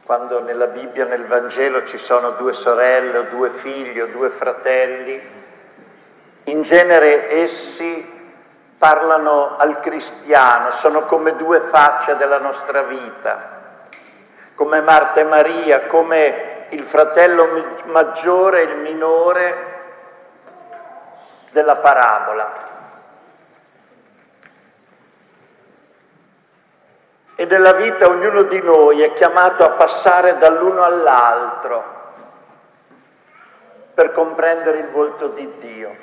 quando nella Bibbia, nel Vangelo, ci sono due sorelle o due figli o due fratelli, in genere essi parlano al cristiano, sono come due facce della nostra vita, come Marta e Maria, come il fratello maggiore e il minore della parabola. E nella vita ognuno di noi è chiamato a passare dall'uno all'altro per comprendere il volto di Dio.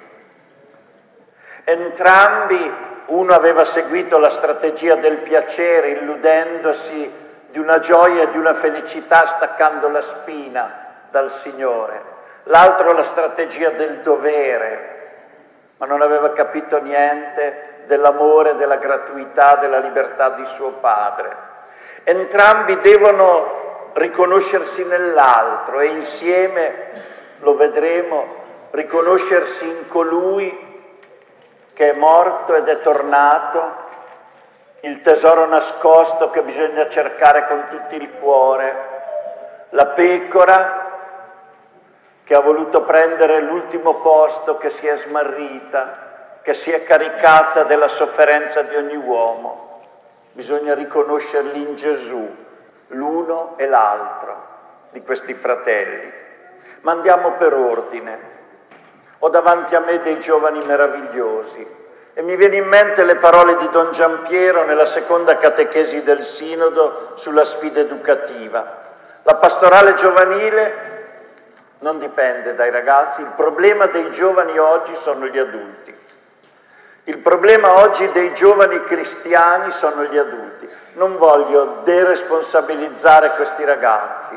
Entrambi, uno aveva seguito la strategia del piacere, illudendosi di una gioia e di una felicità, staccando la spina dal Signore. L'altro la strategia del dovere, ma non aveva capito niente dell'amore, della gratuità, della libertà di suo padre. Entrambi devono riconoscersi nell'altro e insieme, lo vedremo, riconoscersi in colui che è morto ed è tornato, il tesoro nascosto che bisogna cercare con tutto il cuore, la pecora che ha voluto prendere l'ultimo posto, che si è smarrita, che si è caricata della sofferenza di ogni uomo. Bisogna riconoscerli in Gesù, l'uno e l'altro di questi fratelli. Ma andiamo per ordine. Ho davanti a me dei giovani meravigliosi e mi viene in mente le parole di Don Giampiero nella seconda catechesi del Sinodo sulla sfida educativa. La pastorale giovanile non dipende dai ragazzi, il problema dei giovani oggi sono gli adulti. Il problema oggi dei giovani cristiani sono gli adulti. Non voglio deresponsabilizzare questi ragazzi,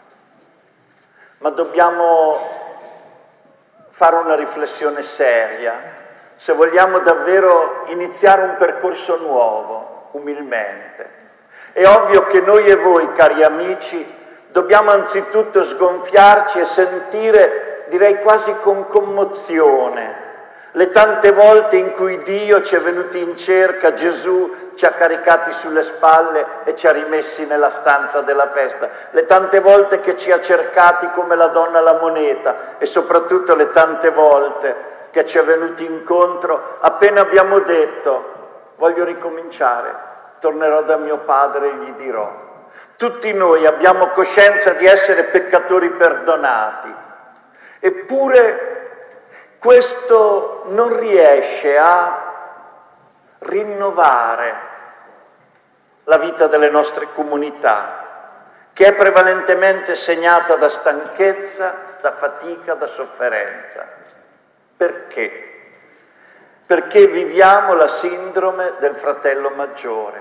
ma dobbiamo fare una riflessione seria se vogliamo davvero iniziare un percorso nuovo, umilmente. È ovvio che noi e voi, cari amici, dobbiamo anzitutto sgonfiarci e sentire, direi quasi con commozione, le tante volte in cui Dio ci è venuto in cerca, Gesù ci ha caricati sulle spalle e ci ha rimessi nella stanza della festa, le tante volte che ci ha cercati come la donna la moneta e soprattutto le tante volte che ci è venuto incontro appena abbiamo detto voglio ricominciare, tornerò da mio padre e gli dirò. Tutti noi abbiamo coscienza di essere peccatori perdonati, eppure questo non riesce a rinnovare la vita delle nostre comunità, che è prevalentemente segnata da stanchezza, da fatica, da sofferenza. Perché? Perché viviamo la sindrome del fratello maggiore.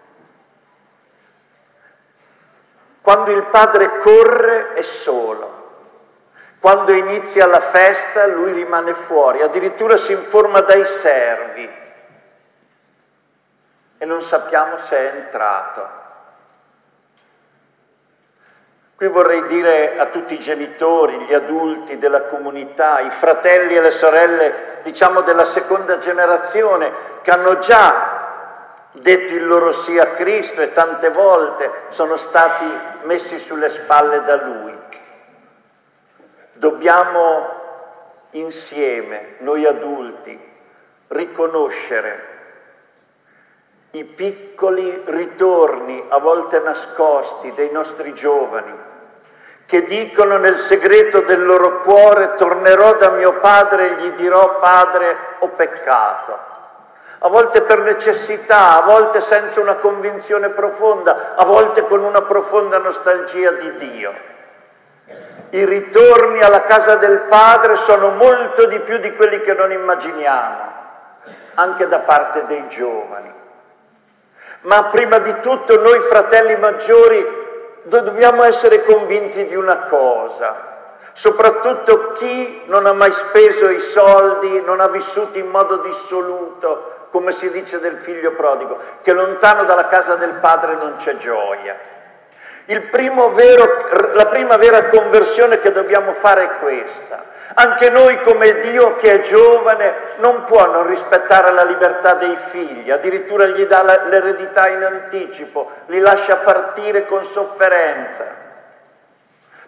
Quando il padre corre è solo. Quando inizia la festa lui rimane fuori, addirittura si informa dai servi e non sappiamo se è entrato. Qui vorrei dire a tutti i genitori, gli adulti della comunità, i fratelli e le sorelle, diciamo della seconda generazione, che hanno già detto il loro sì a Cristo e tante volte sono stati messi sulle spalle da Lui. Dobbiamo insieme, noi adulti, riconoscere i piccoli ritorni, a volte nascosti, dei nostri giovani, che dicono nel segreto del loro cuore: tornerò da mio padre e gli dirò: Padre, ho peccato. A volte per necessità, a volte senza una convinzione profonda, a volte con una profonda nostalgia di Dio. I ritorni alla casa del Padre sono molto di più di quelli che non immaginiamo, anche da parte dei giovani. Ma prima di tutto noi fratelli maggiori dobbiamo essere convinti di una cosa, soprattutto chi non ha mai speso i soldi, non ha vissuto in modo dissoluto, come si dice del figlio prodigo, che lontano dalla casa del Padre non c'è gioia. La prima vera conversione che dobbiamo fare è questa. Anche noi, come Dio che è giovane, non può non rispettare la libertà dei figli, addirittura gli dà l'eredità in anticipo, li lascia partire con sofferenza.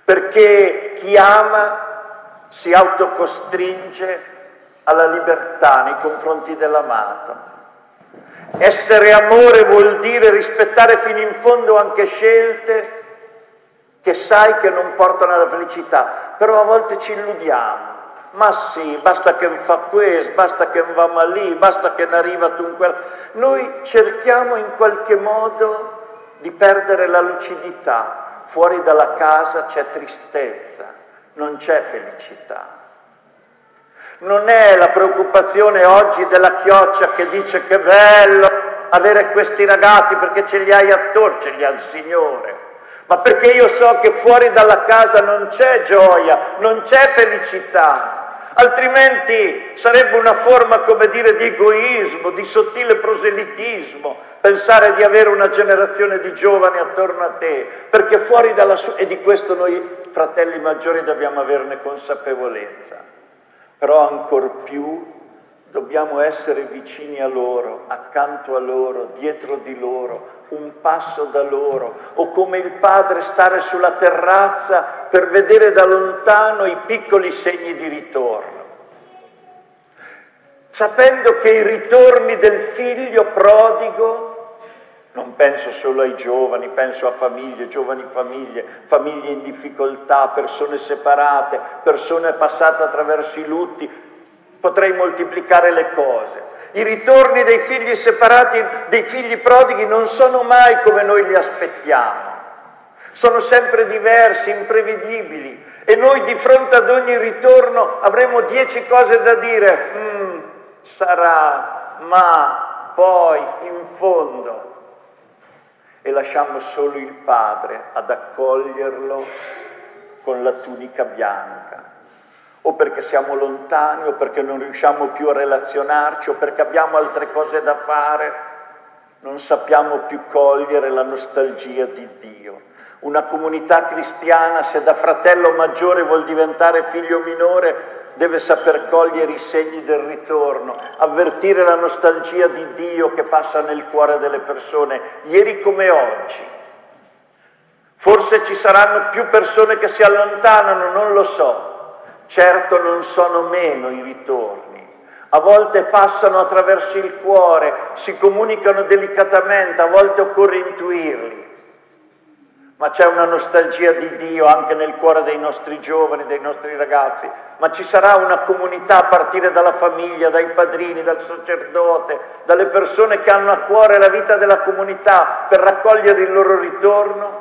perché chi ama si autocostringe alla libertà nei confronti dell'amato. Essere amore vuol dire rispettare fino in fondo anche scelte che sai che non portano alla felicità, però a volte ci illudiamo. Ma sì, basta che fa questo, basta che va mal lì, basta che ne arriva tu in quel... Noi cerchiamo in qualche modo di perdere la lucidità. Fuori dalla casa c'è tristezza, non c'è felicità. Non è la preoccupazione oggi della chioccia che dice che bello avere questi ragazzi perché ce li hai attorno, ce li ha il Signore, ma perché io so che fuori dalla casa non c'è gioia, non c'è felicità, altrimenti sarebbe una forma, come dire, di egoismo, di sottile proselitismo, pensare di avere una generazione di giovani attorno a te, perché fuori dalla sua... E di questo noi fratelli maggiori dobbiamo averne consapevolezza. Però ancor più dobbiamo essere vicini a loro, accanto a loro, dietro di loro, un passo da loro, o come il padre stare sulla terrazza per vedere da lontano i piccoli segni di ritorno, sapendo che i ritorni del figlio prodigo, non penso solo ai giovani, penso a famiglie, giovani famiglie, famiglie in difficoltà, persone separate, persone passate attraverso i lutti, potrei moltiplicare le cose. I ritorni dei figli separati, dei figli prodighi non sono mai come noi li aspettiamo, sono sempre diversi, imprevedibili, e noi di fronte ad ogni ritorno avremo 10 cose da dire, sarà, ma, poi, in fondo, e lasciamo solo il padre ad accoglierlo con la tunica bianca, o perché siamo lontani, o perché non riusciamo più a relazionarci, o perché abbiamo altre cose da fare, non sappiamo più cogliere la nostalgia di Dio. Una comunità cristiana, se da fratello maggiore vuol diventare figlio minore, deve saper cogliere i segni del ritorno, avvertire la nostalgia di Dio che passa nel cuore delle persone, ieri come oggi. Forse ci saranno più persone che si allontanano, non lo so. Certo non sono meno i ritorni. A volte passano attraverso il cuore, si comunicano delicatamente, a volte occorre intuirli. Ma c'è una nostalgia di Dio anche nel cuore dei nostri giovani, dei nostri ragazzi. Ma ci sarà una comunità a partire dalla famiglia, dai padrini, dal sacerdote, dalle persone che hanno a cuore la vita della comunità per raccogliere il loro ritorno?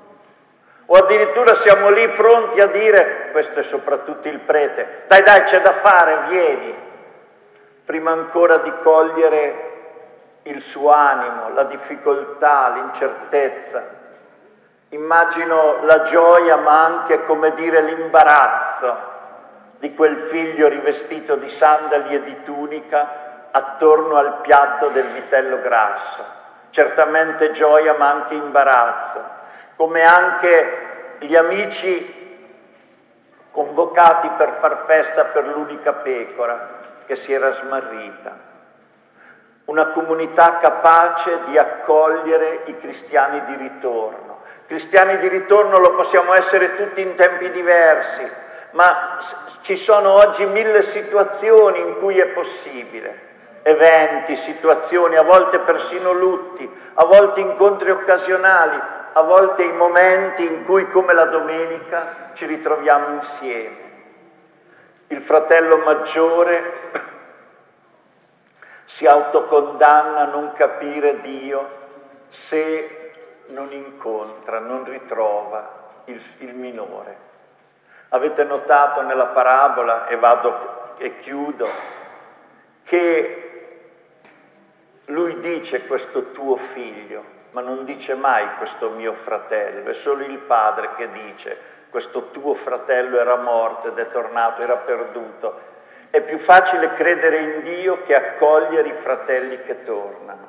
O addirittura siamo lì pronti a dire, questo è soprattutto il prete, dai c'è da fare, vieni, prima ancora di cogliere il suo animo, la difficoltà, l'incertezza. Immagino la gioia, ma anche, come dire, l'imbarazzo di quel figlio rivestito di sandali e di tunica attorno al piatto del vitello grasso. Certamente gioia, ma anche imbarazzo, come anche gli amici convocati per far festa per l'unica pecora che si era smarrita. Una comunità capace di accogliere i cristiani di ritorno. Cristiani di ritorno lo possiamo essere tutti in tempi diversi, ma ci sono oggi 1000 situazioni in cui è possibile. Eventi, situazioni, a volte persino lutti, a volte incontri occasionali, a volte i momenti in cui, come la domenica, ci ritroviamo insieme. Il fratello maggiore si autocondanna a non capire Dio se non incontra, non ritrova il minore. Avete notato nella parabola, e chiudo, che lui dice questo tuo figlio, ma non dice mai questo mio fratello, è solo il padre che dice questo tuo fratello era morto ed è tornato, era perduto. È più facile credere in Dio che accogliere i fratelli che tornano.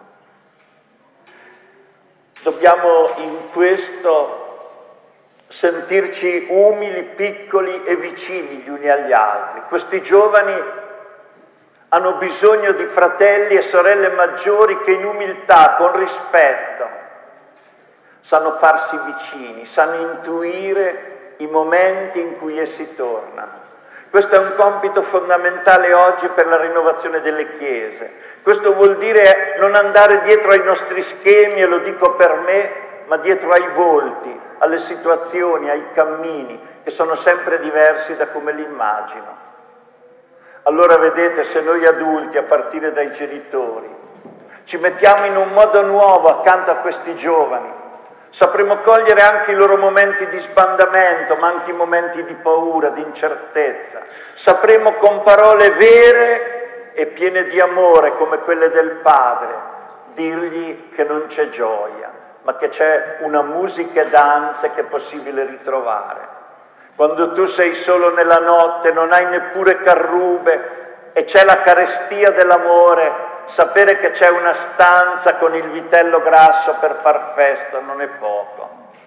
Dobbiamo in questo sentirci umili, piccoli e vicini gli uni agli altri. Questi giovani hanno bisogno di fratelli e sorelle maggiori che in umiltà, con rispetto, sanno farsi vicini, sanno intuire i momenti in cui essi tornano. Questo è un compito fondamentale oggi per la rinnovazione delle chiese. Questo vuol dire non andare dietro ai nostri schemi, e lo dico per me, ma dietro ai volti, alle situazioni, ai cammini, che sono sempre diversi da come li immagino. Allora vedete, se noi adulti, a partire dai genitori, ci mettiamo in un modo nuovo accanto a questi giovani, sapremo cogliere anche i loro momenti di sbandamento, ma anche i momenti di paura, di incertezza. Sapremo con parole vere e piene di amore, come quelle del Padre, dirgli che non c'è gioia, ma che c'è una musica e danze che è possibile ritrovare. Quando tu sei solo nella notte, non hai neppure carrube e c'è la carestia dell'amore, sapere che c'è una stanza con il vitello grasso per far festa non è poco.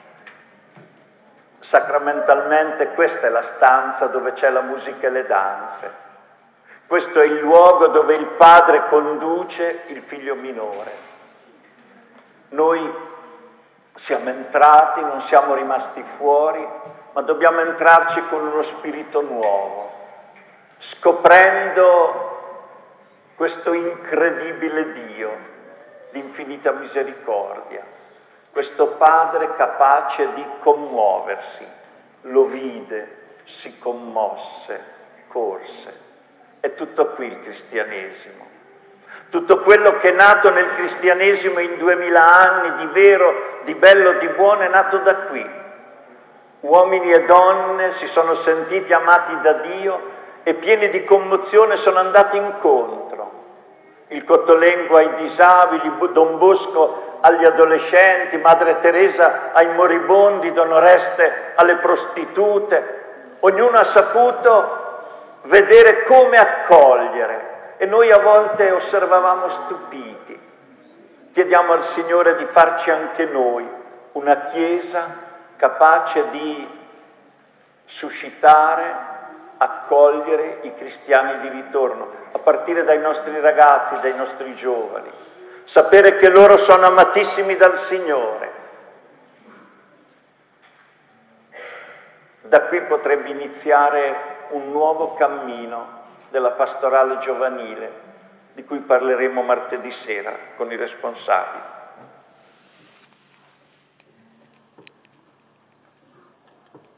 Sacramentalmente questa è la stanza dove c'è la musica e le danze. Questo è il luogo dove il padre conduce il figlio minore. Noi siamo entrati, non siamo rimasti fuori, ma dobbiamo entrarci con uno spirito nuovo, scoprendo questo incredibile Dio di infinita misericordia, questo Padre capace di commuoversi. Lo vide, si commosse, corse. È tutto qui il cristianesimo. Tutto quello che è nato nel cristianesimo in 2000 anni, di vero, di bello, di buono, è nato da qui. Uomini e donne si sono sentiti amati da Dio e pieni di commozione sono andati incontro. Il Cottolengo ai disabili, Don Bosco agli adolescenti, Madre Teresa ai moribondi, Don Oreste alle prostitute. Ognuno ha saputo vedere come accogliere e noi a volte osservavamo stupiti. Chiediamo al Signore di farci anche noi una Chiesa capace di suscitare, accogliere i cristiani di ritorno, a partire dai nostri ragazzi, dai nostri giovani. Sapere che loro sono amatissimi dal Signore. Da qui potrebbe iniziare un nuovo cammino della pastorale giovanile, di cui parleremo martedì sera con i responsabili.